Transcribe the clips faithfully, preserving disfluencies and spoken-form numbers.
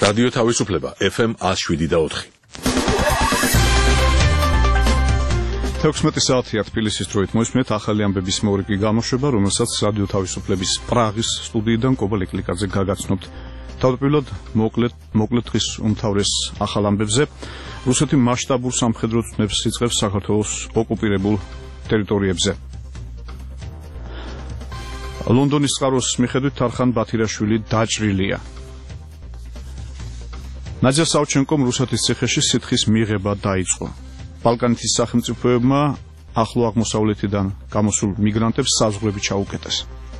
რადიო თავისუფლება ეფ ემ one oh seven და four. თექვსმეტი საათია თბილისის დროით მოისმენთ ახალი ამბების მორიგი გამოშვება, რომელსაც რადიო თავისუფლების პრაღის სტუდიიდან კობა ლეკლიკაძე გაგაცნობთ. თავდაპირველად მოკლედ მოკლედ დღის უმთავრეს ახალ ამბებზე. რუსეთი მასშტაბურ სამხედრო ცნებს იწყებს საქართველოს ოკუპირებულ ტერიტორიებზე. ლონდონის წყაროს მიხედვით თარხან ბათირაშვილი დაჭრილია. ნადია საუჩენკომ რუსეთის ციხეში სითხის მიღება დაიწყო. ბალკანეთის სახელმწიფოებმა ახლო აღმოსავლეთიდან გამოსულ მიგრანტებს საზღვრები ჩაუკეტეს.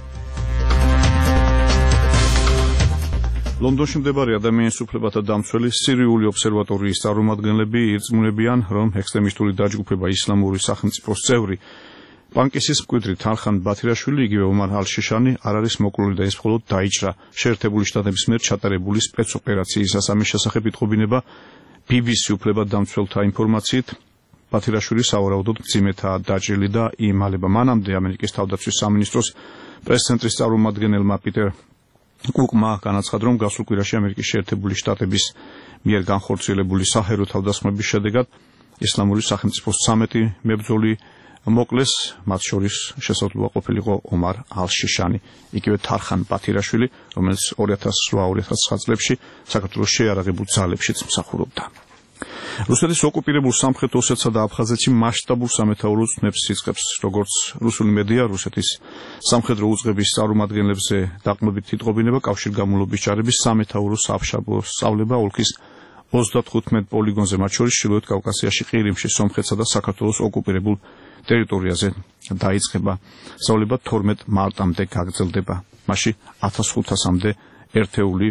ლონდონში მდებარე ადამიანის უფლებათა დამცველი სირიული ობსერვატორიის წარმომადგენლები ირწმუნებიან, რომ ექსტრემისტული დაჯგუფება ისლამური სახელმწიფოს წევრი პანკისის მკვიდრი თარხან ბათირაშვილი, იგივე ომარ ალ-შიშანი არ არის მოკლული და ეს მხოლოდ დაიჭრა შეერთებული შტატების მიერ ჩატარებული სპეცოპერაციისას. ამის შესახებ იტყობინება ბი ბი სი უფლებადამცველთა ინფორმაციით, ბათირაშვილი სავარაუდოდ მძიმედაა დაჭრილი და იემალება. მანამდე ამერიკის თავდაცვის სამინისტროს პრეს-ცენტრის წარმომადგენელმა პიტერ კუკმა განაცხადა, რომ გასულ კვირაში ამერიკის შეერთებული შტატების მიერ განხორციელებული საჰაერო თავდასხმების შედეგად ისლამური სახელმწიფოს ცამეტი მებრძოლი მოკლეს, მათ შორის შესაძლოა ყოფილიყო ომარ ალ-შიშანი, იგივე თარხან ბათირაშვილი, რომელიც ორი ათას რვა ორი ათას ცხრა წლებში საქართველოს შეიარაღებულ ძალებშიც მსახურობდა. რუსეთის ოკუპირებულ სამხრეთ ოსეთსა და აფხაზეთში მასშტაბურ სამეთაურო ცნებს იწყებს. როგორც რუსული მედია, რუსეთის სამხედრო უწყების წარმომადგენლებზე დაყრდნობით იტყობინება კავშირგამულობის ჯარების სამეთაურო სამშაბლო სწავლება ოლქის ოცდათხუთმეტ პოლიგონზე, მათ შორის ჩრდილოეთ კავკასიაში, ყირიმში, სომხეთსა და საქართველოს ოკუპირებულ ტერიტორიაზე დაიწყება. სწავლება თორმეტ მარტამდე გაგრძელდება. მასში ათას ხუთასამდე ერთეული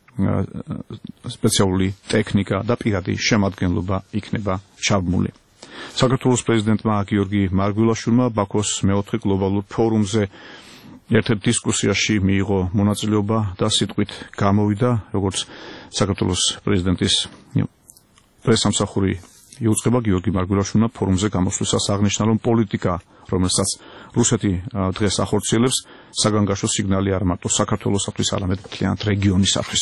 სპეციალური ტექნიკა და პირადი შემადგენლობა იქნება ჩაბმული. საქართველოს პრეზიდენტმა გიორგი მარგველაშვილმა ბაქოს მეოთხე გლობალურ ფორუმზე ერთ-ერთ დისკუსიაში მიიღო მონაწილეობა და სიტყვით გამოვიდა, როგორც საქართველოს პრეზიდენტის პრესამსახური იუწყება, გიორგი მარგველაშვილმა ფორუმზე გამოსვლისას აღნიშნა, რომ პოლიტიკა, რომელსაც რუსეთი დღეს ახორციელებს, საგანგაშო სიგნალი არ მარტო საქართველოსთვის, არამედ მთლიანად რეგიონისათვის.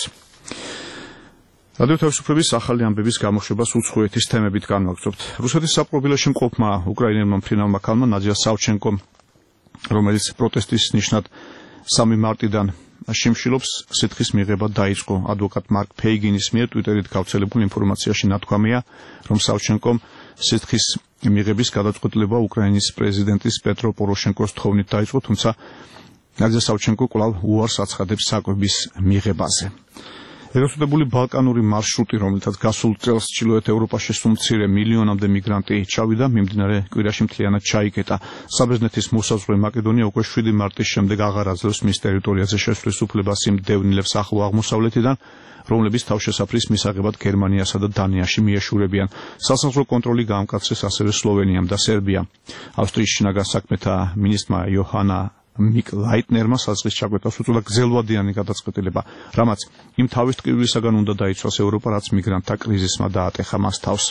რადიო თავისუფლების ახალი ამბების გამოშვებას უცხოეთის თემებით განვაგრძობთ. რუსეთის საპყრობილეში მყოფმა უკრაინელმა მფრინავმა ქალმა ნადია საუჩენკომ, რომელიც პროტესტის ნიშნად სამი მარტიდან შიმშილობს, სითხის მიღება დაიწყო. ადვოკატ მარკ ფეიგინის მიერ ტვიტერით გავრცელებულ ინფორმაციაში ნათქვამია, რომ საუჩენკომ სითხის მიღების გადაწყვეტილება უკრაინის პრეზიდენტის პეტრო პოროშენკოს თხოვნით დაიწყო, თუმცა ნადია საუჩენკო კვლავ უარს აცხადებს საკვების მიღებაზე. ეგრეთწოდებული ბალკანური მარშრუტი, რომელთაც გასულ წელს ჩრდილოეთ ევროპაში სულ მცირე მილიონამდე მიგრანტი ჩავიდა, მიმდინარე კვირაში მთლიანად ჩაიკეტა. საბერძნეთის მოსაზღვრე მაკედონია უკვე შვიდი მარტის შემდეგ აღარ აძლევს მის ტერიტორიაზე შესვლის უფლებას იმ დევნილებს ახლო აღმოსავლეთიდან, რომლებიც თავშესაფრის მისაღებად გერმანიასა და დანიაში მიეშურებიან. სასაზღვრო კონტროლი გაამკაცრეს ასევე სლოვენიამ და სერბიამ. ავსტრიის შინაგან საქმეთა მინისტრმა იოჰანა მიკ ლაიტნერმა საზღვრის ჩაკვეთას უწოდა გრძელვადიანი გადაწყვეტილება, რამაც იმ თავის ტკივილისაგან უნდა დაიცვას ევროპა, რაც მიგრანტთა კრიზისმა დაატეხა მას თავს.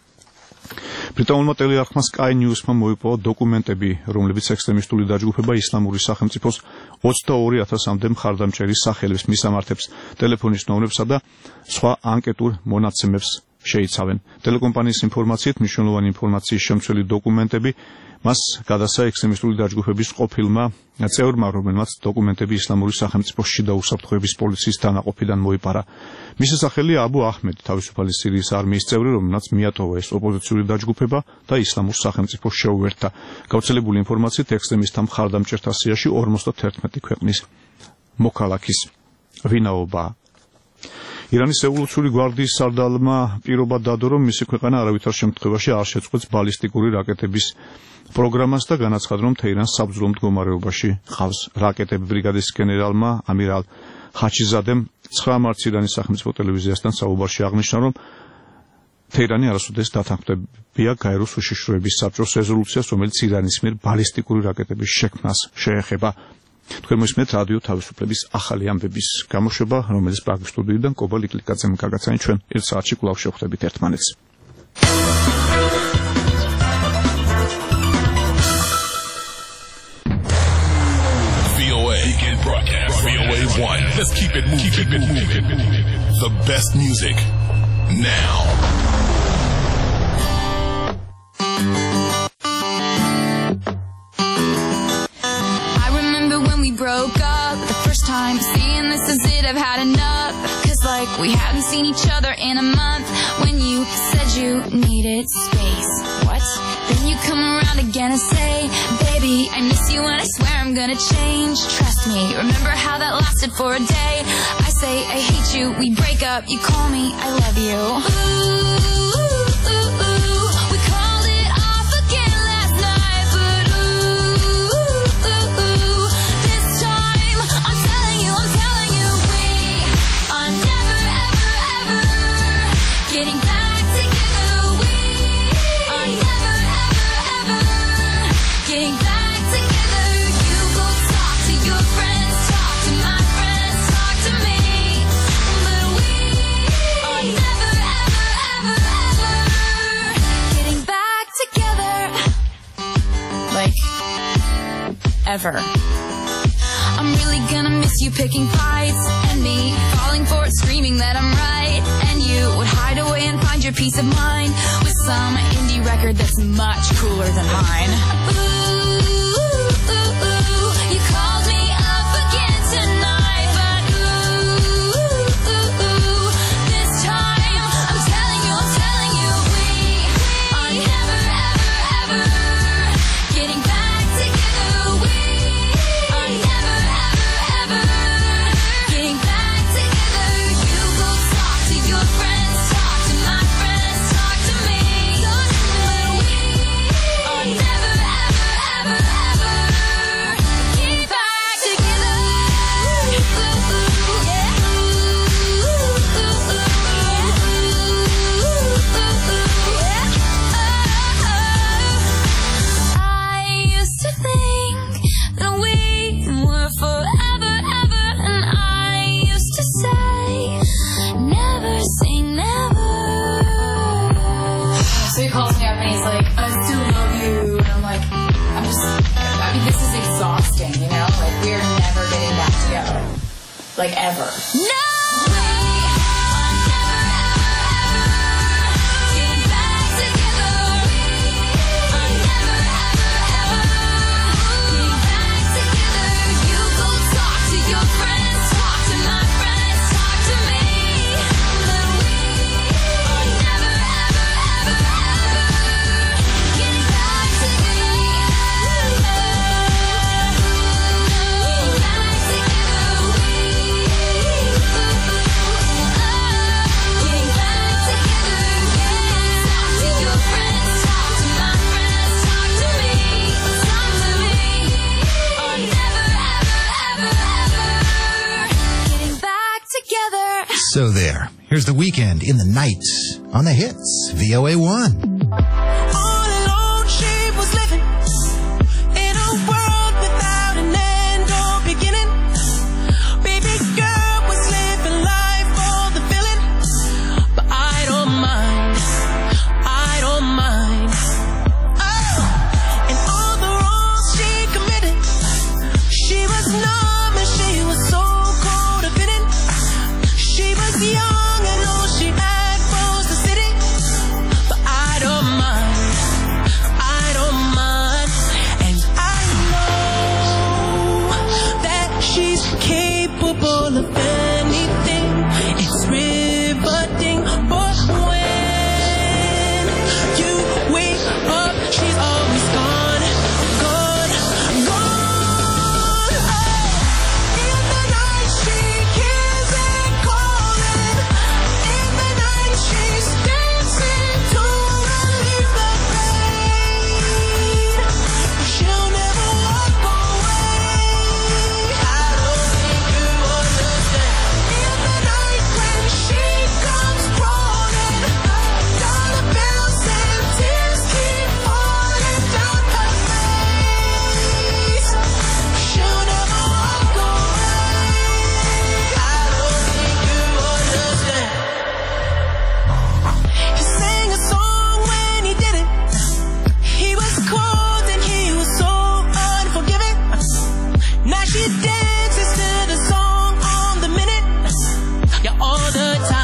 ბრიტანულმა ტელეარხმა Sky News-მა მოიპოვა დოკუმენტები, რომლებიც ექსტრემისტული დაჯგუფება ისლამური სახელმწიფოს ოცდაორი ათასამდე მხარდამჭერის სახელებს, მისამართებს, ტელეფონის ნომრებსა და სხვა ანკეტურ მონაცემებს შეიცავენ. ტელეკომპანიის ინფორმაციით, მნიშვნელოვანი ინფორმაციის შემცველი დოკუმენტები მას გადასცა ექსტრემისტული დაჯგუფების ყოფილმა წევრმა, რომელმაც დოკუმენტები ისლამური სახელმწიფოს შიდა უსაფრთხოების პოლიციის დანაყოფიდან მოიპარა. მისი სახელია აბუ აჰმედი, თავისუფალი სირიის არმიის წევრი, რომელმაც მიატოვა ეს ოპოზიციური დაჯგუფება და ისლამურ სახელმწიფოს შეუერთდა. გავრცელებული ინფორმაციით, ექსტრემისტთა მხარდამჭერთა სიაში ორმოცდაათი ქვეყნის მოქალაქის ვინაობა. ირანის რევოლუციური გვარდიის სარდალმა პირობა დადო, რომ მისი ქვეყანა არავითარ შემთხვევაში არ შეწყვეტს ბალისტიკური რაკეტების პროგრამას და განაცხადა, რომ თეირანს საბრძოლო მდგომარეობაში ყავს რაკეტები. ბრიგადის გენერალმა ამირალ ხაჩიზადემ ცხრა მარტს ირანის სახელმწიფო ტელევიზიასთან საუბარში აღნიშნა, რომ თეირანი არასოდეს დათანხმდებია გაეროს უშიშროების საბჭოს რეზოლუციას, რომელიც ირანის მიერ ბალისტიკური რაკეტების შექმნას შეეხება. თქვენ მოსმენთ რადიო თავისუფლების ახალი ამბების გამოშვება, რომელიც პრაღის სტუდიიდან კობა ლეკლიკაძემ გაგაცანი. ჩვენ ერთ საათში კვლავ შევხვდებით ერთმანეთს. V O A, broadcast. V O A one. Let's keep it moving. Keep it moving. The best music now. I remember when we broke up the first time, saying this is it, I've had enough. Cause like we hadn't seen each other in a month, when you said you needed space. What? Then you come around again and say, baby, I miss you and I swear I'm gonna change. Trust me, remember how that lasted for a day? I say I hate you, we break up, you call me, I love you. Ooh, ooh, ooh, we called it off again last night, but ooh, ooh, ooh, this time I'm telling you, I'm telling you, we are never, ever, ever getting back together. We are never, ever, ever getting back together. You go talk to your friends, talk to my friends, talk to me, but we are never, ever, ever, ever getting back together. Like, ever. I'm really gonna miss you picking fights, and me falling for it, screaming that I'm right, and you would hide away and find your peace of mind with some indie record that's much cooler than mine. Ooh, ooh, ooh, you called me up again tonight, but ooh, ooh, ooh, this time I'm telling you, I'm telling you, we are never, ever, ever getting back together. We are never, ever, ever getting back together. You go talk to your friends, talk to my friends, talk to me, but we are never, ever, ever, ever getting back together. I used to think that we were forever, ever, and I used to say, never say never. So he calls me up and he's like, I still love you, and I'm like, I'm just, I mean, this is exhausting, you know, like we're never getting back together, like ever. No! We are never, ever, ever getting back together. We are never, ever, ever getting back together. You go talk to your friends, talk to my friends, talk to me, but we are never, ever, ever, ever getting back together. Getting back together. Getting back together. Talk to your friends, talk to my friends, talk to me, talk to me. Are never, ever, ever, ever getting back together. So there. Here's The Weeknd in the night on the hits, V O A one. All alone she was living in a world without an end or beginning. Baby girl was living life for the feeling, but I don't mind, I don't mind. Oh, and all the wrongs she committed, she was numb and she was so codependent. She was young and all she had was the city, but I don't mind, I don't mind. And I know that she's capable of anything. It's riveting, but when you wake up, she's always gone, gone, gone. Oh, in the night she hears it calling. In the night she's dancing to relieve the pain. She'll never walk away. I don't think you understand. In the night when she comes crawling, dollar bills and tears keep falling down her face. She'll never walk away. I don't think you understand. He sang a song when he did it. He was cold and he was so unforgiving. Now she dances to the song on the minute. Yeah, all the time.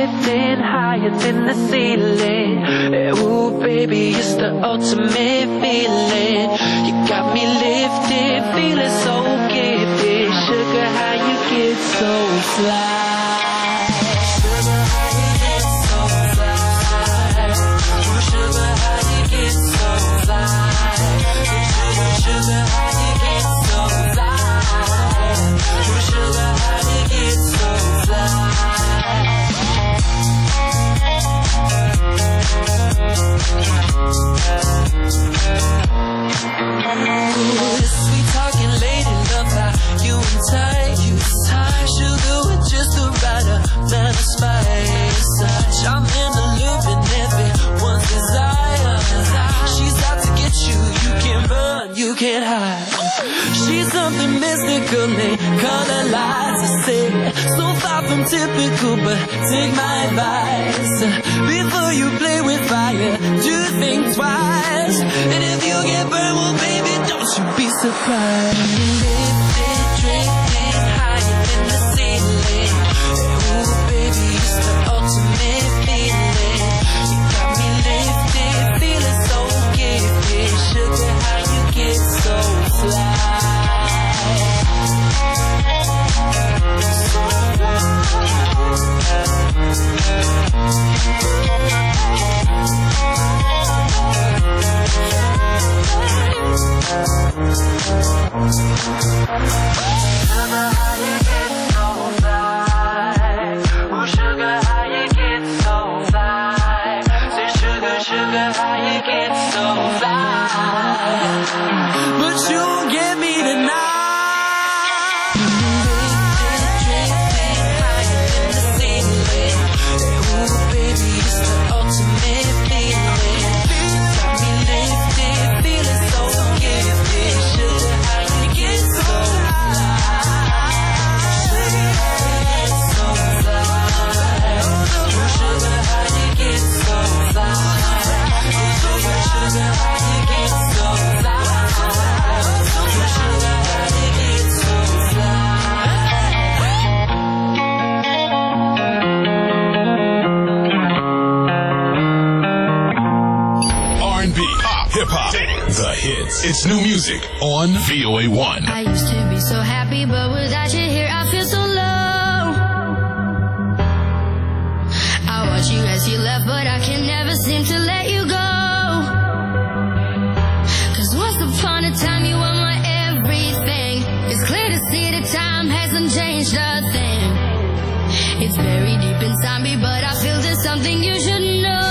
lifting higher than the ceiling. Ooh, baby, it's the ultimate feeling. You got me lifted, feeling so gifted. Sugar, how you get so fly? Sugar, how you get so fly? Sugar, how you get so fly? Sugar, how you get so fly? Sugar, how you get so fly? Ooh, sweet talking lady, love how you and tight, you tight. Sugar with just the right amount of spice. I'm in the loop and everyone's desire. She's out to get you, you can't run, you can't hide. She's something mystical, they color lights. I say, so far from typical, but take my advice. Before you play with fire, do think twice. And if you get burned, well, baby, don't you be surprised. Lifted, drifting higher than the ceiling. Ooh, baby, it's the ultimate feeling. You got me lifted, feeling so gifted. Sugar, how you get so fly? So It's new music on V O A one. I used to be so happy, but without you here, I feel so low. I watch you as you left, but I can never seem to let you go. Cause once upon a time, you were my everything. It's clear to see that time hasn't changed a thing. It's very deep inside me, but I feel there's something you should know.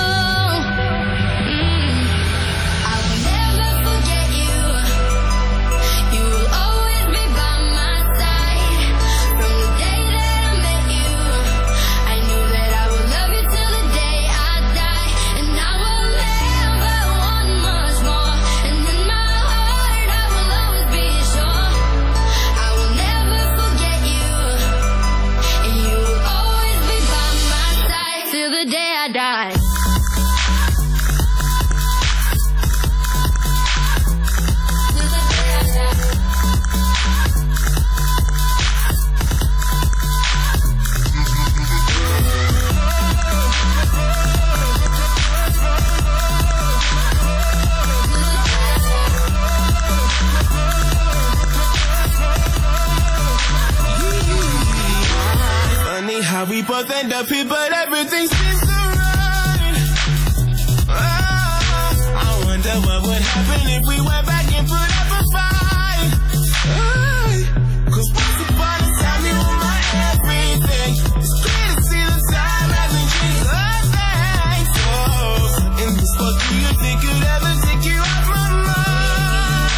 We both end up here, but everything seems to run. Oh, I wonder what would happen if we went back and put up a fight. Oh, Cause once upon a time you were my everything. It's clear to see the time hasn't changed a thing. So, in this book, do you think you'd ever take you off my mind?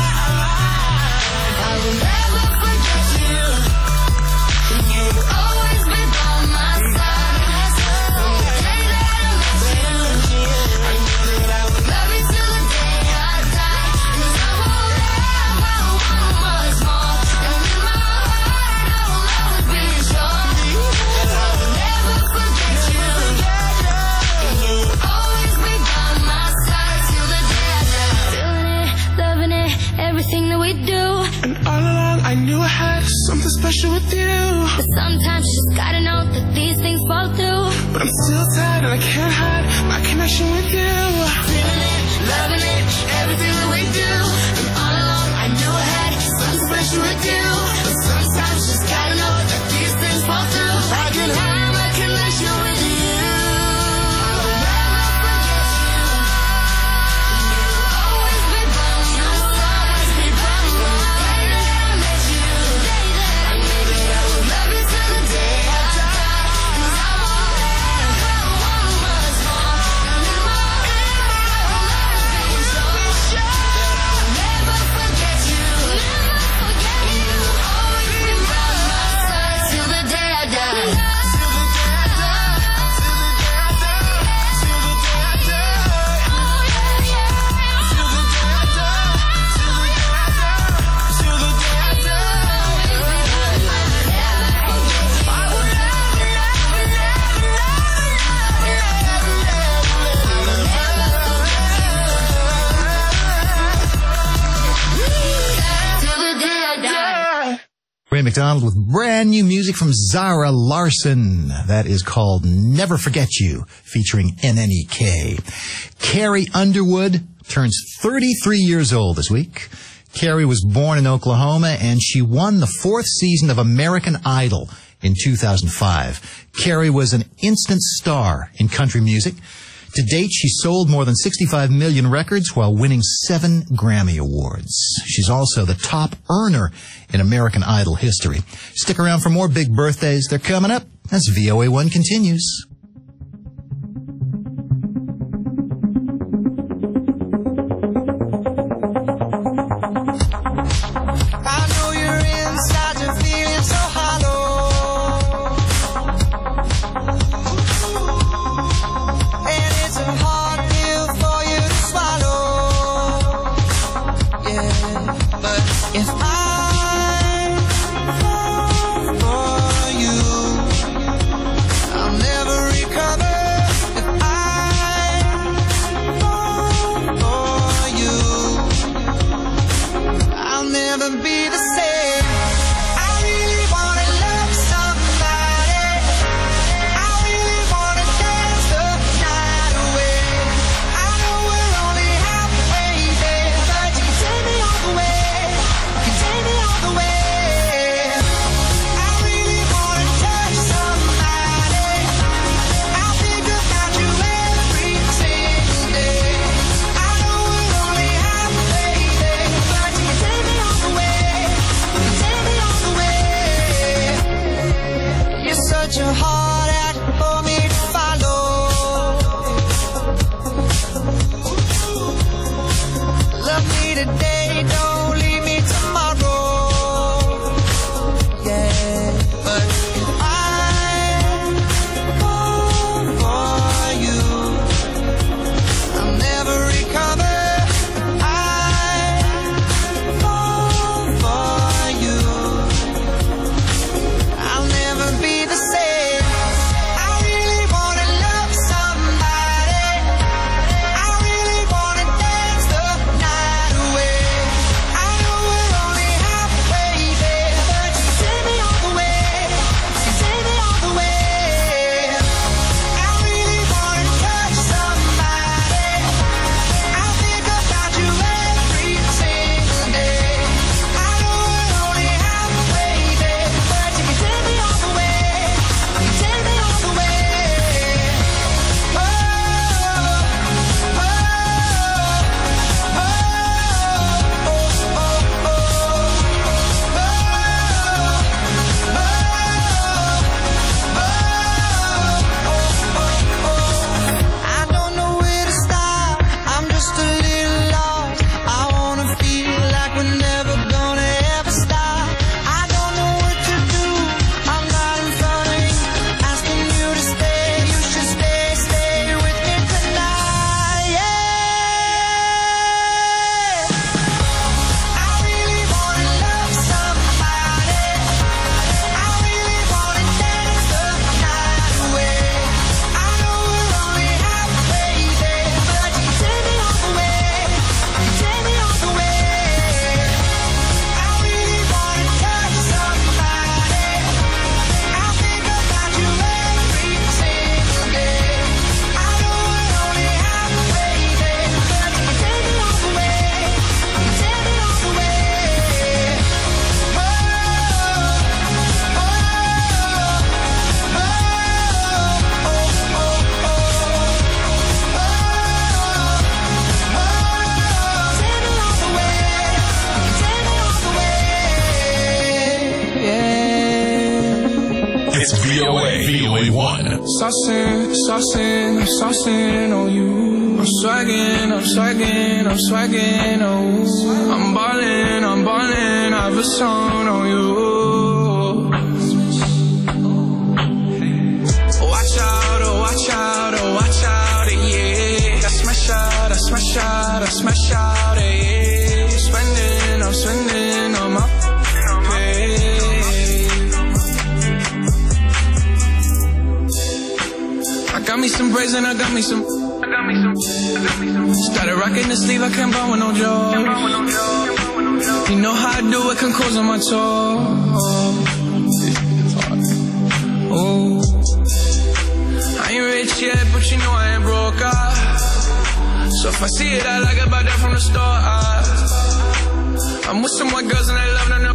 I will never forget you. You will always be by my side. From the day that I met you, I knew that I would love you till the day I die. Cause I won't ever want much more. And in my heart I will always be sure that I will never forget you. And you will always be by my side till the day I die. Feeling it, loving it, everything that we do. And all along I knew I had something special with you. But sometimes you just gotta know that these things fall through. but I'm still tired and I can't hide my connection with you. Feeling it, loving it, everything that we do. And all along I knew I had something special with you. But sometimes you just gotta know that these things fall through. I can hide my connection with you. Ray McDonald with brand new music from Zara Larsson. That is called Never Forget You, featuring N N E K. Carrie Underwood turns thirty-three years old this week. Carrie was born in Oklahoma, and she won the fourth season of American Idol in two thousand five. Carrie was an instant star in country music. To date, she sold more than sixty-five million records while winning seven Grammy Awards. She's also the top earner in American Idol history. Stick around for more big birthdays. They're coming up as V O A one continues. I know you're inside, you're feeling so hollow. And it's a hard pill for you to swallow. Yeah, but if I fall for you, I'll never saucing, saucing, I'm saucing on you. I'm swagging, I'm swagging, I'm swagging, oh. I'm ballin', I'm ballin', I have a song on you. Watch out, oh, watch out, oh, watch out, yeah. I smash out, I smash out, I smash out, yeah. I'm spending, I'm spending on my pay. I got me some braids and I got me some. I got me some. I got me some. Started rocking the sleeve, I can't buy with no joy. You know how I do it, can close on my toe. Oh, I ain't rich yet, but you know I ain't broke. Ah. So if I see it, I like it, buy that from the store. Ah. I'm with some white girls and they love them,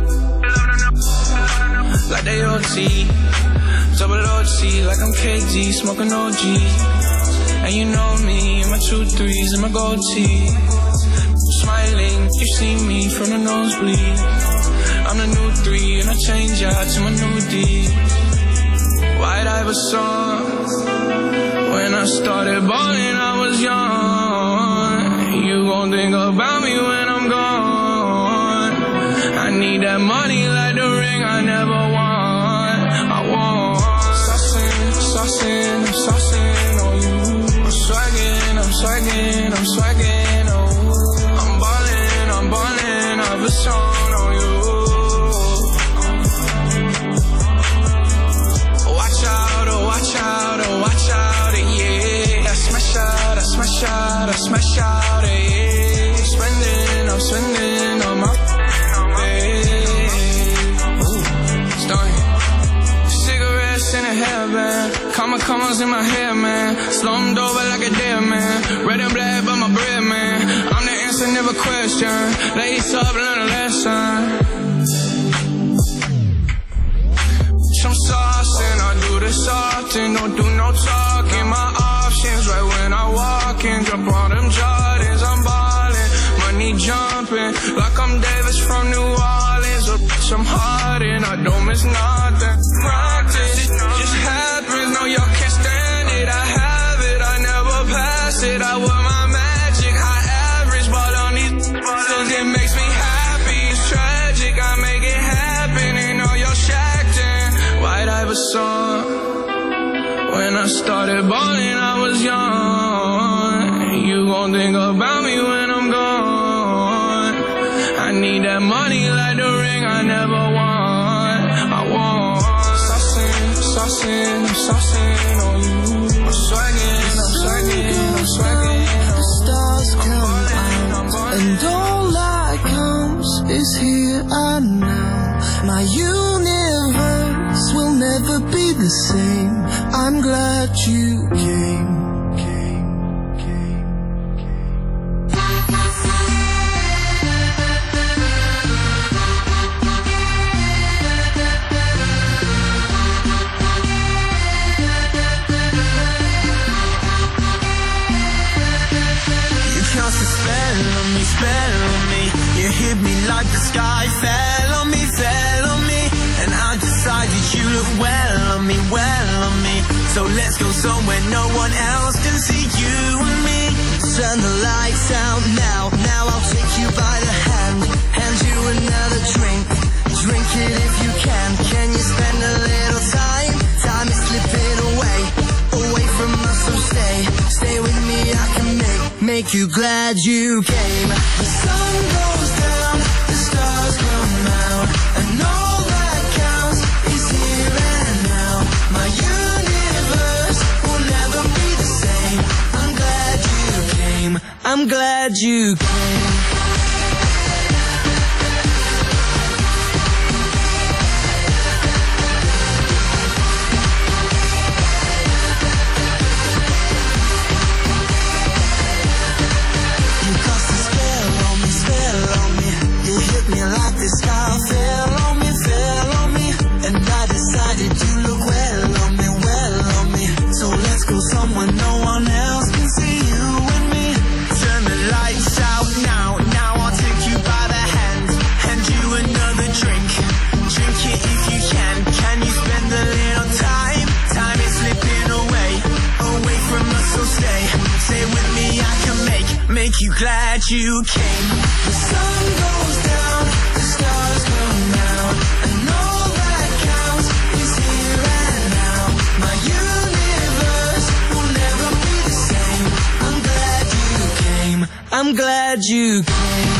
like they O T. Double O G, like I'm K D, smoking O G. And you know me, my two threes and my gold tee. Smiling, you see me from the nosebleed. I'm the new three and I change out to my new D. White Iverson. When I started balling, I was young. You gon' think about me when I'm gone. I need that money like the ring I never won. I want saucing, saucing, I'm saucing on you. I'm swagging, I'm swagging, I'm swagging, oh. I'm ballin', I'm ballin', I have a song on you. Watch out, oh, watch out, oh, watch out, yeah. I smash out, I smash out, I smash out, yeah. I'm spending, I'm spending on my in a hairband, comma commas in my hair, man. Slumped over like a dead man. Red and black, but my bread, man. I'm the answer, never question. Lace up, learn a lesson. Some saucing, I do this often. Don't do no talking. My options, right when I walk in. Jump on them Jordans, I'm ballin'. Money jumping, like I'm Davis from New Orleans. Or bitch, I'm hard and I don't miss nothing. Practice, it just happens. No, y'all can't stand it. I have it, I never pass it. I wear my magic, high average, but on these bottles it makes me happy. It's tragic, I make it happen. And all y'all shacked in White Iverson. When I started balling, I was young. You gon' think about me when I'm gone. I need that money like the ring I never won. I want saucing, saucing, I'm saucing on you. I'm swagging, I'm swagging, I'm swagging. The stars come out, and all that counts is here and now. My universe will never be the same. I'm glad you came. Spell on me, you hit me like the sky fell on me, fell on me, and I decided you look well on me, well on me. So let's go somewhere no one else can see you and me. Turn the lights out now, now I'll take you by the hand, hand you another drink, drink it if you can. Can you spend a little time? Time is slipping away, away from us, so stay, stay with me. I can make, make you glad you came. The sun goes down, the stars come out, and all that counts is here and now. My universe will never be the same. I'm glad you came, I'm glad you came. like the sky fell on me, fell on me, and I decided you look well on me, well on me. So let's go somewhere no one else can see you and me. Turn the lights out now, now I'll take you by the hand, hand you another drink, drink it if you can. Can you spend a little time? Time is slipping away. you glad you came? The sun goes down, the stars come out, and all that counts is here and now. My universe will never be the same. I'm glad you came. I'm glad you came.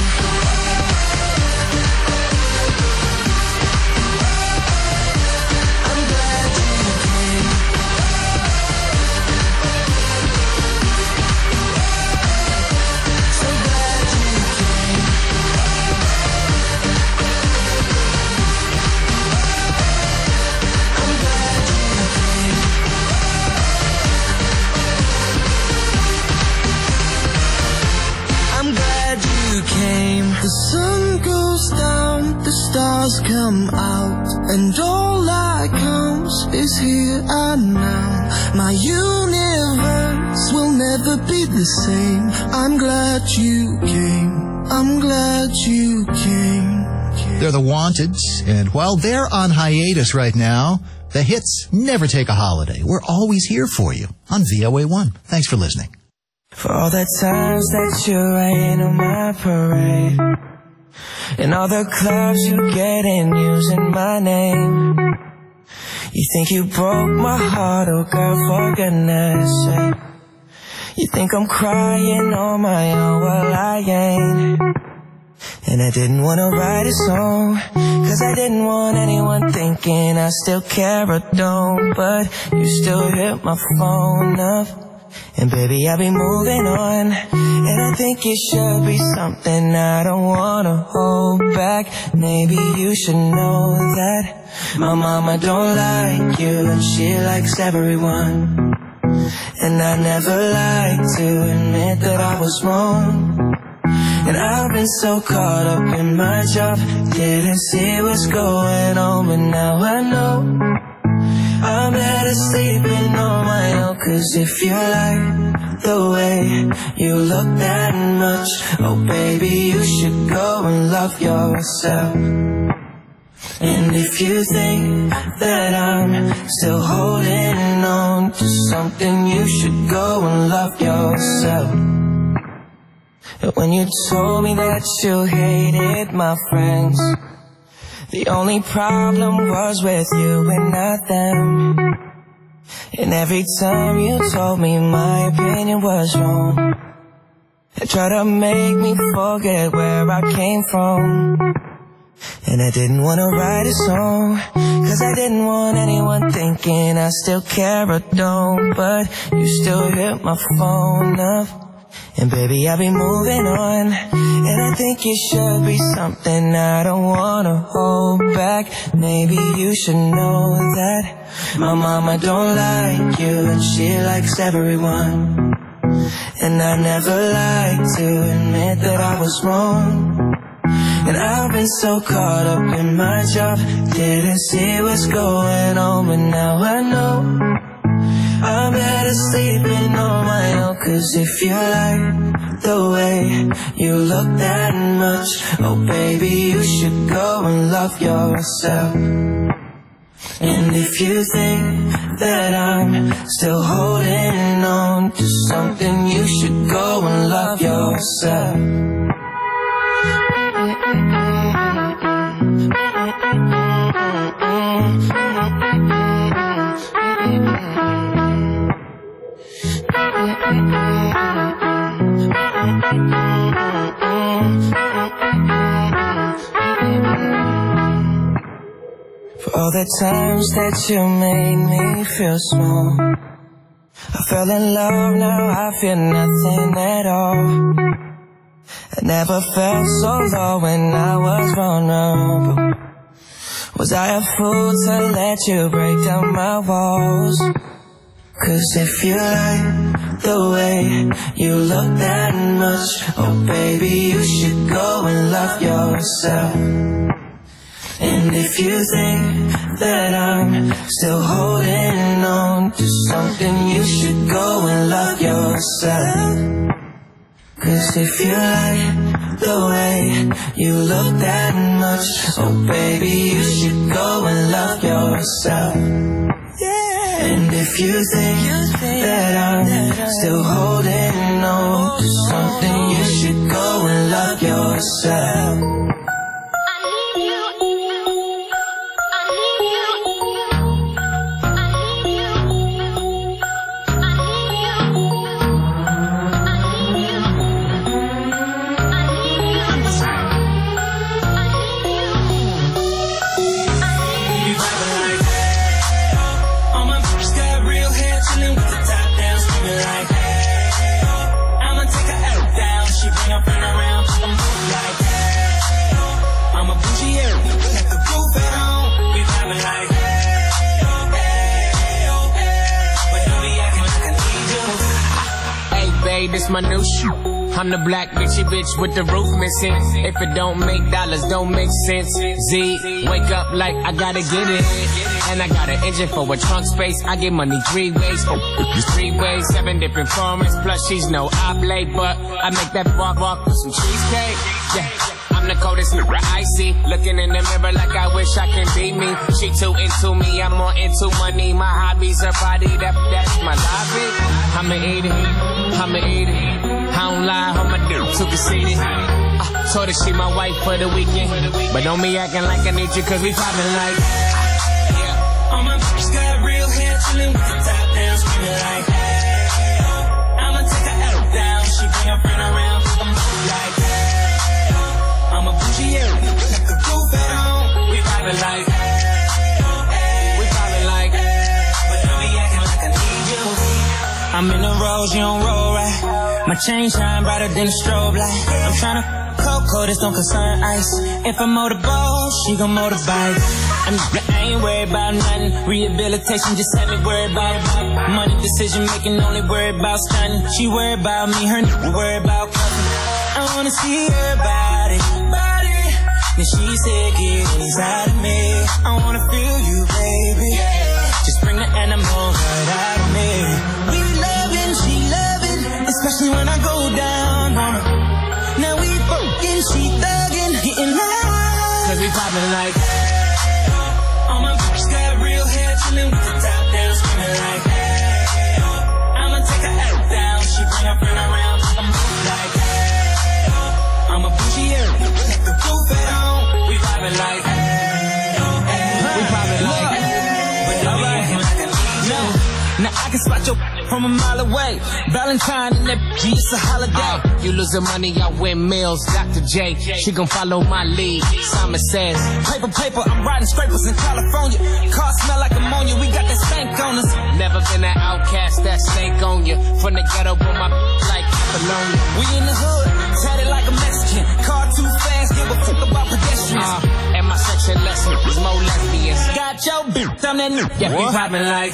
The sun goes down, the stars come out, and all that counts is here and now. My universe will never be the same. I'm glad you came. I'm glad you came. They're the Wanteds, and while they're on hiatus right now, the hits never take a holiday. We're always here for you on V O A one. Thanks for listening. For all the times that you rain on my parade, and all the clubs you get in using my name. You think you broke my heart, oh girl, for goodness sake. You think I'm crying on my own, well I ain't. And I didn't want to write a song, cause I didn't want anyone thinking I still care or don't. But you still hit my phone up, and baby, I'll be moving on. And I think it should be something I don't wanna hold back. Maybe you should know that my mama don't like you, and she likes everyone. And I never like to admit that I was wrong. And I've been so caught up in my job, didn't see what's going on, but now I know I'm better sleeping on my own. Cause if you like the way you look that much, oh baby, you should go and love yourself. And if you think that I'm still holding on to something, you should go and love yourself. When you told me that you hated my friends, the only problem was with you and not them. And every time you told me my opinion was wrong, you tried to make me forget where I came from. And I didn't want to write a song, cause I didn't want anyone thinking I still care or don't. But you still hit my phone up, and baby, I'll be moving on. And I think it should be something I don't wanna hold back. Maybe you should know that my mama don't like you, and she likes everyone. And I never like to admit that I was wrong. And I've been so caught up in my job, didn't see what's going on, but now I know I'm better sleeping on my own. Cause if you like the way you look that much, oh baby, you should go and love yourself. And if you think that I'm still holding on to something, you should go and love yourself. For all the times that you made me feel small, I fell in love, now I feel nothing at all. I never felt so low when I was vulnerable. Was I a fool to let you break down my walls? Cause if you like the way you look that much, oh baby, you should go and love yourself. And if you think that I'm still holding on to something, you should go and love yourself. Cause if you like the way you look that much, oh baby, you should go and love yourself. And if you think that I'm still holding on to something, you should myself. This my new shoe. I'm the black bitchy bitch with the roof missing. If it don't make dollars, don't make sense. Z, wake up like I gotta get it. And I got an engine for a trunk space. I get money three ways. Three ways, seven different formats. Plus she's no oblate, but I make that walk walk with some cheesecake. Yeah. I'm the coldest nigga I see. Looking in the mirror like I wish I can be me. She too into me, I'm more into money. My hobbies, her body, that, that's my lobby. I'ma eat it, I'ma eat it. I don't lie, on my dick, too conceited. I told her she my wife for the weekend. But don't be acting like I need you, cause we poppin' like. Yeah. All my bitches got real hair, chillin' with the top down, screamin' like, hey, oh. I'ma take her out down, she bring her friend around, I'm like, hey, oh. I'm a bougie, yeah, like a goof at home. We poppin' like, hey, oh, hey, we poppin' like, hey, but don't be acting like I need you. I'm in the rose, you don't roll right. My chain shine brighter than a strobe light. I'm tryna cocoa, this don't concern ice. If I motorboat, she gon' motorbike. I'm, I ain't worried about nothing. Rehabilitation just had me worried about money. Decision making, only worried about stunning. She worried about me, her nigga worried about cuffing. I wanna see her body, body. Then she said, get inside of me. I wanna feel you, baby. Just bring the animal right out of me. We loving, she loving, especially when I go down on her. Now we fucking, she thuggin', getting loud. Cause we poppin' like, hey, oh. All my bitches got real hair, chillin' with the top down, screamin' like, hey, oh. I'ma take her out down, she bring her friend around, I'm like, hey, oh. I'm a bougie, yeah, like the goof at home. We poppin' like, hey, oh, hey, we poppin' like, but don't be acting like I need you. now I can spot your from a mile away. Valentine and that bitch, it's a holiday. Uh, you losing money, I win meals. Doctor J, she gon' follow my lead. Simon says, paper, paper, I'm riding scrapers in California. Car smell like ammonia, we got that stank on us. Never been an outcast, that stank on you. From the ghetto, but my like Apollonia. We in the hood, tatted like a Mexican. Car too fast, give a fuck about pedestrians. Uh, and my section lesson is more lesbians. Got your bitch, I'm that nigga. Yeah, we poppin' like,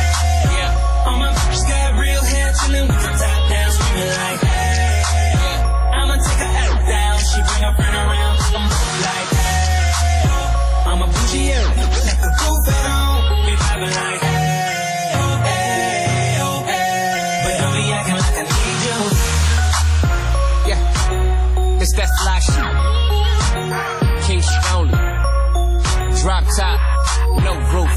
yeah. All my bitches got real hair, chillin' with the top down, screamin' like, hey, oh. I'ma take her out down, she bring her friend around, I'm like, hey, oh. I'm a bougie, yeah, like a goof at home. We poppin' like, hey, oh, hey, oh, hey, but don't be acting like I need you. Yeah, it's that fly shit. King shit only. Drop top, no roof.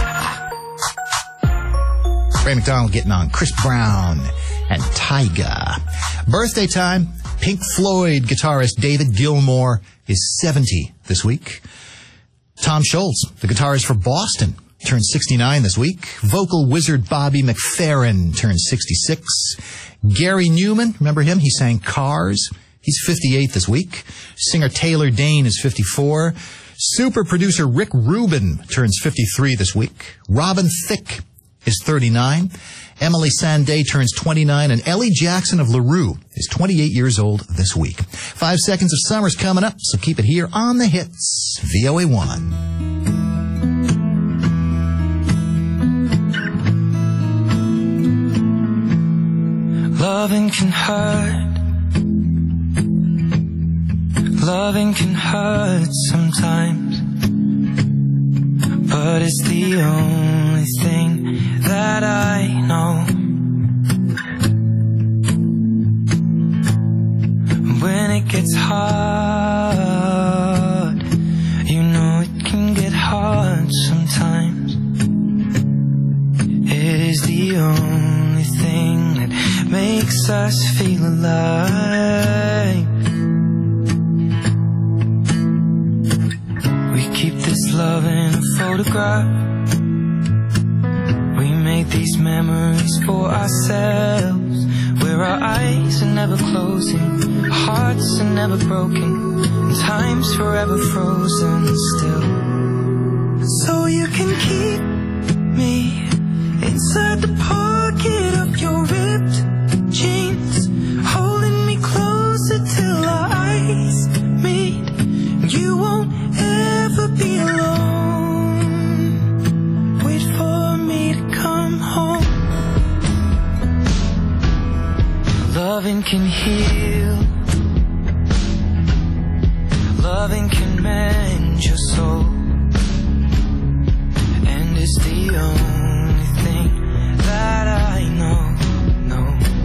Ray McDonald getting on Chris Brown and Tyga. Birthday time. Pink Floyd guitarist David Gilmour is seventy this week. Tom Scholz, the guitarist for Boston, turns sixty-nine this week. Vocal wizard Bobby McFerrin turns sixty-six. Gary Newman, remember him? He sang Cars. He's fifty-eight this week. Singer Taylor Dane is fifty-four. Super producer Rick Rubin turns fifty-three this week. Robin Thicke is thirty-nine. Emily Sandé turns twenty-nine. And Ellie Jackson of LaRue is twenty-eight years old this week. Five Seconds of Summer's coming up, so keep it here on the hits. V O A one. Loving can hurt. Loving can hurt sometimes, but it's the only thing that I know. When it gets hard, you know it can get hard sometimes. It is the only thing that makes us feel alive. love in a photograph. We made these memories for ourselves, where our eyes are never closing, our hearts are never broken, and time's forever frozen still. So you can keep me inside the pocket of your ripped jeans, holding me closer till our eyes meet. You won't ever be alone. Wait for me to come home. Loving can heal. Loving can mend your soul, and it's the only thing that I know, no.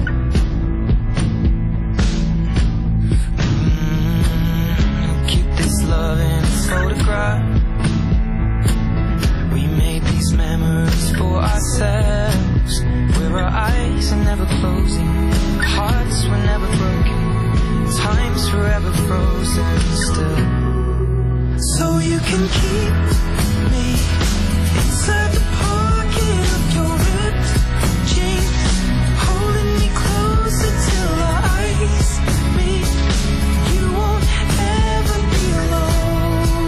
Mm, keep this love in a photograph. We made these memories for ourselves, where our eyes are never closing, our hearts were never broken, time's forever frozen still. So you can keep me inside the pocket of your ripped jeans, holding me closer till our eyes meet. You won't ever be alone.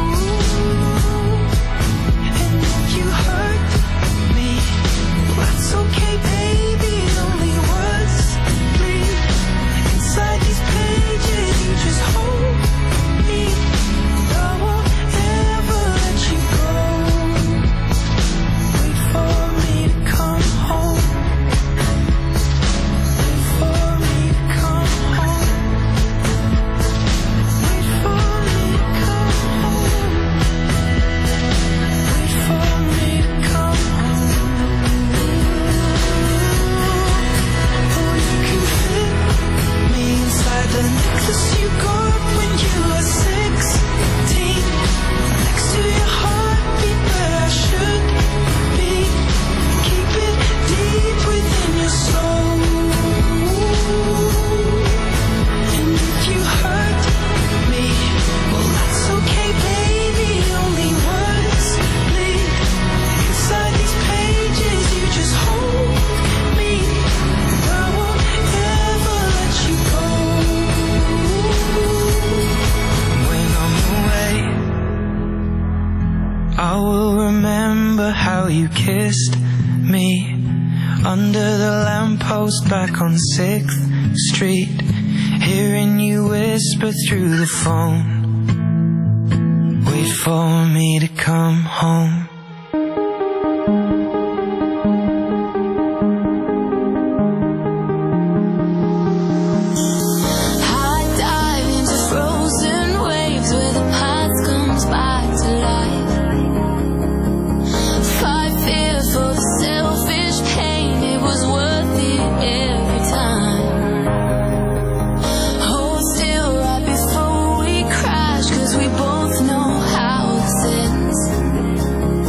And if you hurt me, that's okay, baby. Only words bleed inside these pages. You just hold me. I won't ever let you go. Wait for me to come home. Wait for me to come home. Wait for me to come home. Wait for me to come home. Oh, you can fit me inside the necklace you got when you were sixteen, next to your heartbeat where I should be. Keep it deep within your soul. And if you hurt me, well, that's okay, baby. Only words bleed inside these pages. You just hold me. I won't ever let you go. When I'm away, I will remember how you kissed me under the lamppost back on sixth street, hearing you whisper through the phone. Wait for me to come home. I dive into frozen waves where the past comes back to life. Fight fear for the selfish pain, it was worth it every time. Hold still right before we crash, cause we both know how this ends.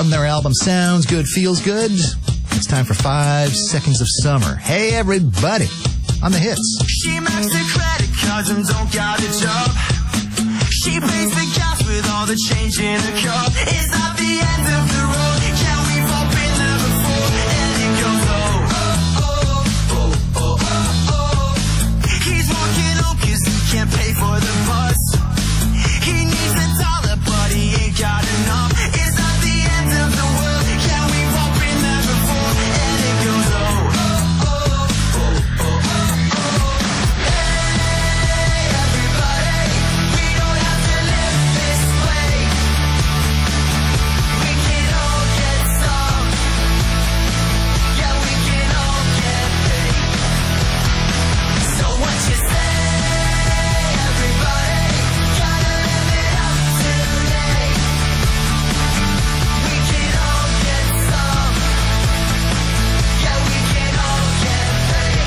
from their album Sounds Good, Feels Good. It's time for Five Seconds of Summer. Hey, everybody, on the hits. She maxed the credit cards and don't got a job. She pays the gas with all the change in her cup. It's not the end of the road. Yeah, we've all been there before. And it goes, oh, oh, oh, oh, oh, oh, oh. He's walking home cause he can't pay for the bus. He needs a dollar but he ain't got enough. It's not the end of the world. Yeah, we've all been there before. And it goes, oh, oh, oh, oh, oh, oh, oh. Hey, everybody, we don't have to live this way. We can all get some. Yeah, we can all get paid. So what you say, everybody? Gotta live it up today. We can all get some. Yeah, we can all get paid.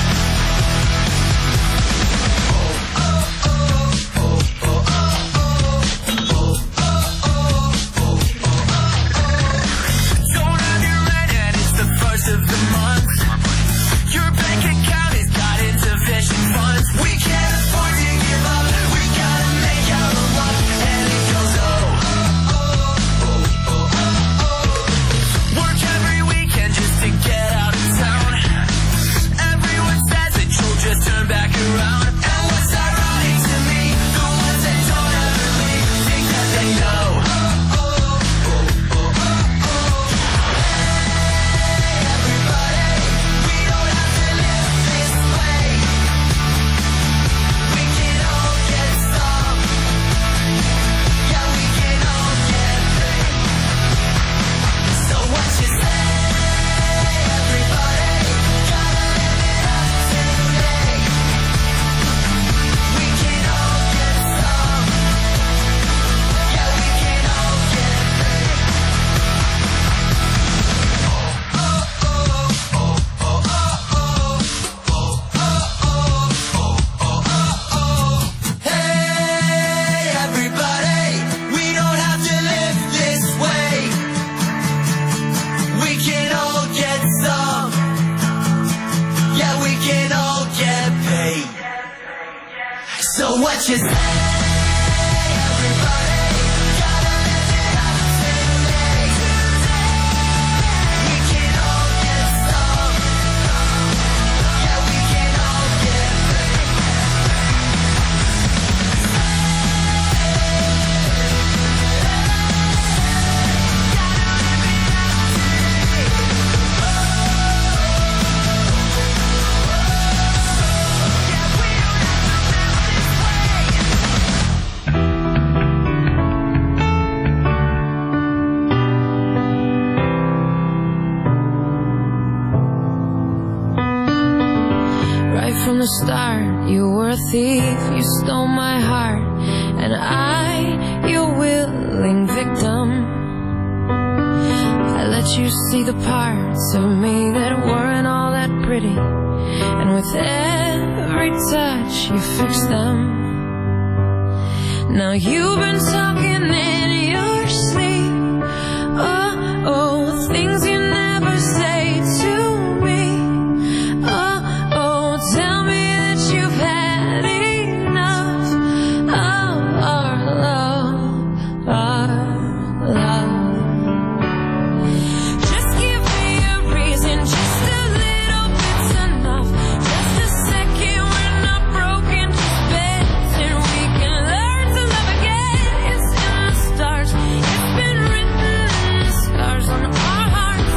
Oh, oh, oh, oh, oh, oh, oh, oh, oh, oh, oh. Don't have your rent and it's the first of the month. Your bank account has got insufficient funds. We can't afford to give up. We gotta make our own luck. And it goes, oh, oh, oh, oh, oh, oh. Work every weekend just to get out of town. Everyone says that you'll just turn back around. And what's ironic to me, the ones that don't ever leave think that they know. Oh, oh, oh, oh, oh, oh. Hey, everybody, we don't have to live this way. We can all get some. Yeah, we can all get paid. So what you say, everybody? Gotta live it up today. We can all get some. Yeah, we can all get paid. Oh, oh, oh, oh, oh, oh, oh, oh, oh, oh. Hey, everybody, we don't have to live this way. We can all get some. Yeah, we can all get paid. So what you say, everybody? Gotta live it up today. We can all get some. Yeah, we can all get paid. Right from the start, you were a thief, you stole my heart, and I, your willing victim. I let you see the parts of me that weren't all that pretty, and with every touch you fixed them. Now you've been talking in your sleep, oh, oh, things you never say to me. Oh, oh, tell me that you've had enough of our love, our love. Just give me a reason, just a little bit's enough. Just a second, we're not broken, just bends, and we can learn to love again. It's in the stars, it's been written in the scars on our hearts.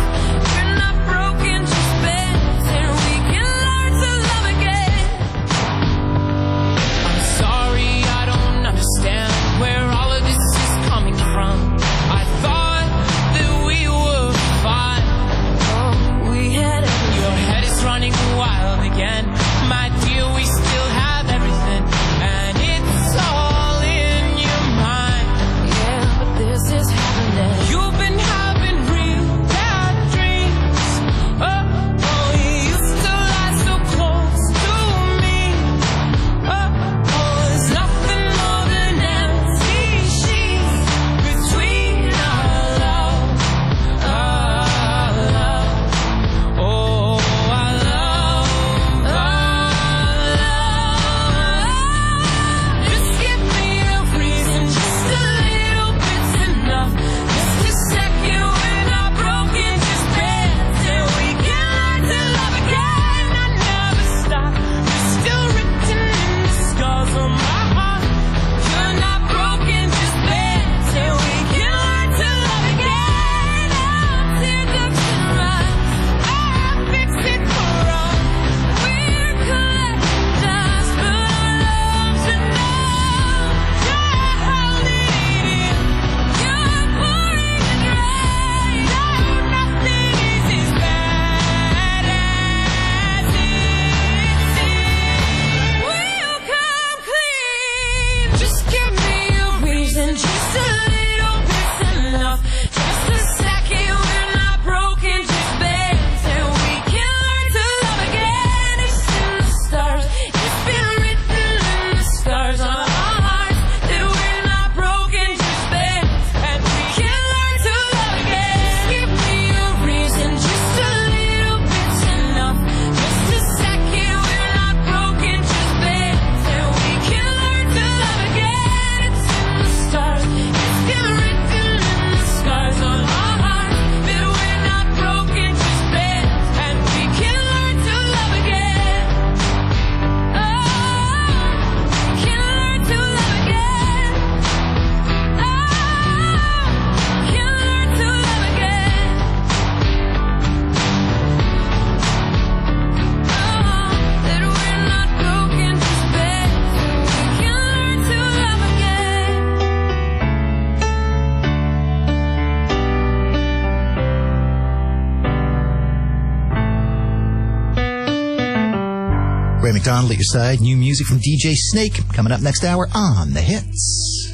Ray McDonald at your side. New music from D J Snake coming up next hour on The Hits.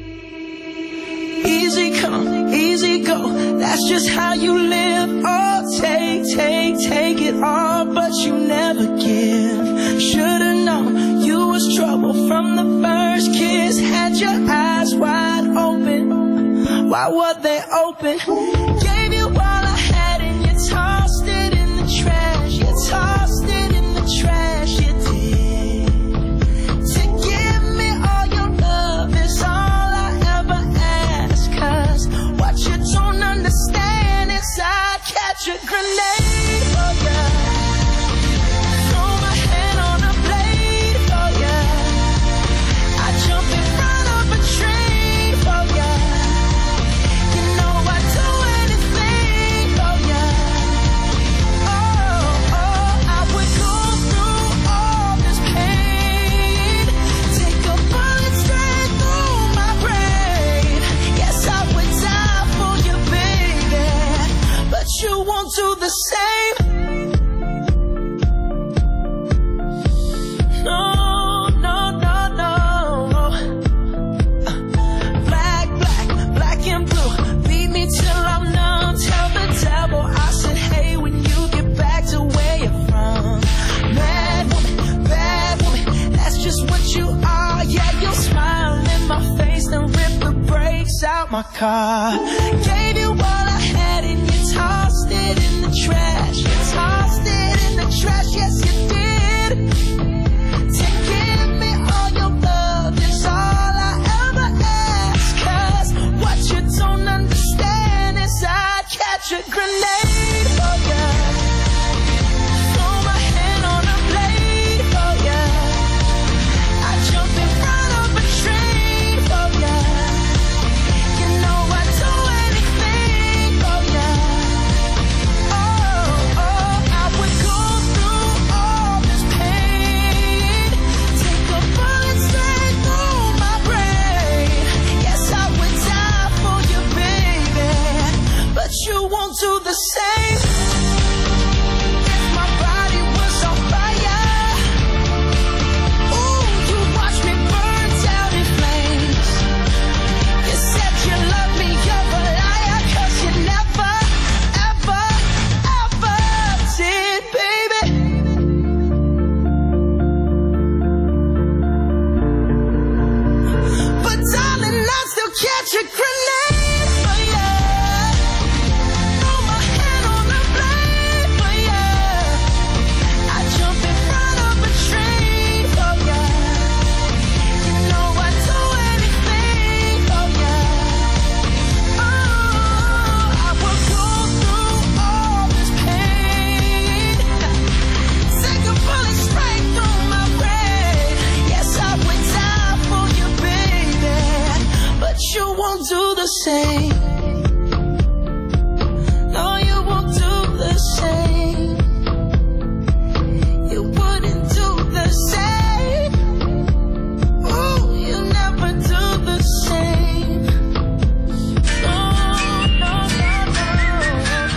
Easy come, easy go, that's just how you live. Oh, take, take, take it all, but you never give. Should've known you was trouble from the first kiss. Had your eyes wide open, why were they open? Gave you all I had and you tossed it in the trash. You tossed it in the trash, you did. To give me all your love is all I ever ask. Cause what you don't understand is I'd catch a grenade for ya. Throw my hand on a blade for ya. I'd jump in front of a train for ya. You know I'd do anything for ya. Oh, oh, I would go through all this pain. Take a bullet straight through my brain. Yes, I would die for you, baby, but you won't do the same. No, no, no, no. Black, black, black and blue. Beat me till I'm numb. Tell the devil I said, hey, when you get back to where you're from. Bad woman, bad woman, that's just what you are. Yeah, you'll smile in my face, then rip the brakes out my car. Gave you all I had and you tossed it in the trash. You tossed it in the trash, yes you did. To give me all your love is all I ever ask. Cause what you don't understand is I'd catch a grenade for ya. Throw my hand on a blade for ya. I'd jump in front of a train for ya. You know I'd do anything for ya. Oh, oh, I would go through all this pain. Take a bullet straight through my brain. Yes, I would die for you, baby, but you won't do the same. If my body was on fire, ooh, you watch me burn down in flames. You said you loved me, you're a liar, cause you never, ever, ever did, baby. But darling, I'd still catch a grenade for ya. Throw my hand on the blade for ya. I'd jump in front of a train for ya. You know I'd do anything for ya. Oh, I would go through all this pain. Take a bullet straight through my brain. Yes, I would die for you, baby, but you won't do the same. No, you won't do the same. You wouldn't do the same. Ooh, you never do the same. No, no, no, no.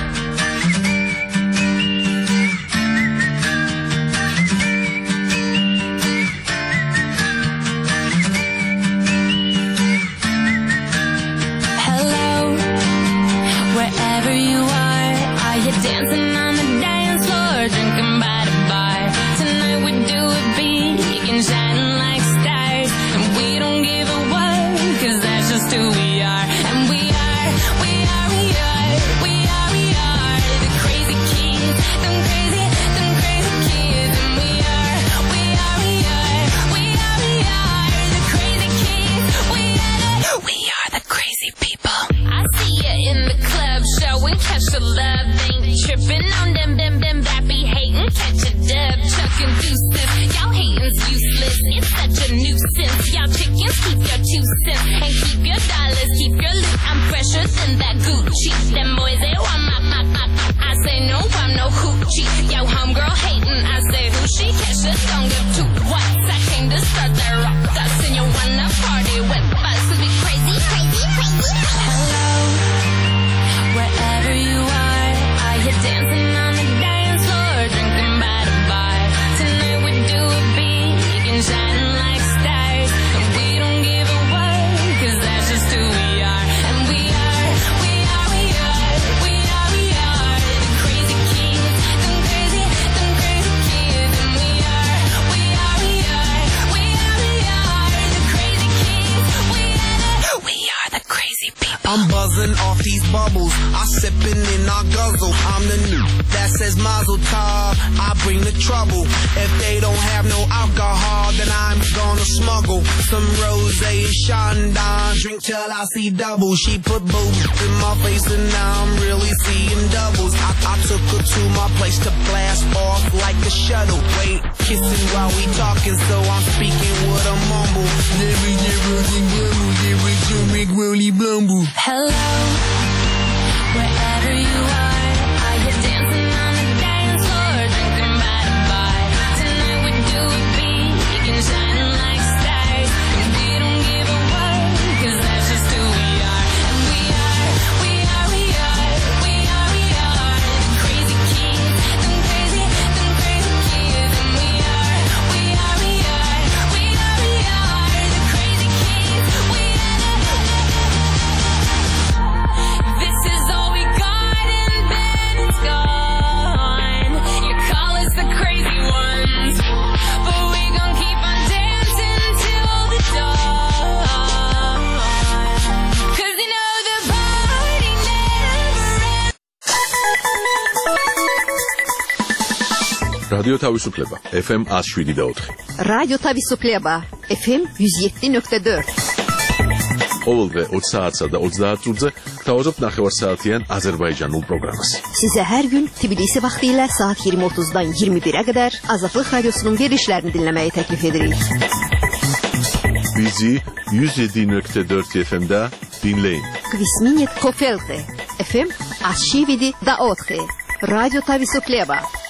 Hello, wherever you are, are you dancing on the dance floor, drinking by the bar? Tonight we do it big and shining like stars, and we don't give a what, cause that's just who we are. And we are, we are, we are, we are, we are the crazy kids, them crazy, them crazy kids. And we are, we are, we are, we are, we are the crazy kids. We are the, we are the crazy people. I see ya in the club, showing catch the love, ain't tripping on them, them, them that be hating, catch a dub, chucking deuces. Y'all hating's useless, it's such a nuisance. Y'all chickens, keep your two cents and keep your dollars, keep your loot. I'm fresher than that Gucci. Them boys, they want my, my, my. I say no, I'm no hoochie. Yo, homegirl hating, I say who she? Catch the don't give two whats. I came to start that rock dust, and you wanna party with us, cause we crazy, crazy, crazy. Hello, wherever you are, are you dancing on the dance floor, drinking by the bar? Tonight we do I'm buzzing off these bubbles. I sipping and I guzzle. I'm the new that says Mazel Tov. I bring the trouble. If they don't have no alcohol, then I'm gonna smuggle some rosé Chandon. Drink till I see double. She put boobs in my face and now I'm really seeing doubles. I, I took her to my place to blast off like a shuttle. Wait, kissing while we talking, so I'm speaking with a mumble. Hello, wherever you are, are you dancing on the dance floor, drinking by the bar? Tonight we do it big and shining like stars, and we don't give a word, 'cause that's just who we are. And we are, we are, we are, we are, we are the crazy kids, them crazy, them crazy kids. And we are, we are, we are, we are, we are the crazy kids. We are the This is all we got and then it's gone. You call us the crazy ones, but we gon' keep on dancing till the dawn. 'Cause you know the party never ends. რადიო თავისუფლება ეფ ემ one oh seven და four. რადიო თავისუფლება ეფ ემ one oh seven point four. ყოველდღე ოცი საათსა და ოცდაათ წუთზე გთავაზობთ ნახევარსაათიან აზერბაიჯანულ პროგრამას. Size her gün Tbilisi vaxtilə saat yirmi otuzdan iyirmi birə qədər Azadlıq Radiosunun verilişlərini dinləməyi təklif edirik. Bizi one oh seven nokta four eff em'də dinləyin. Kvisminit Kofelte eff ем one oh seven point four. Radyo Tavisufleba.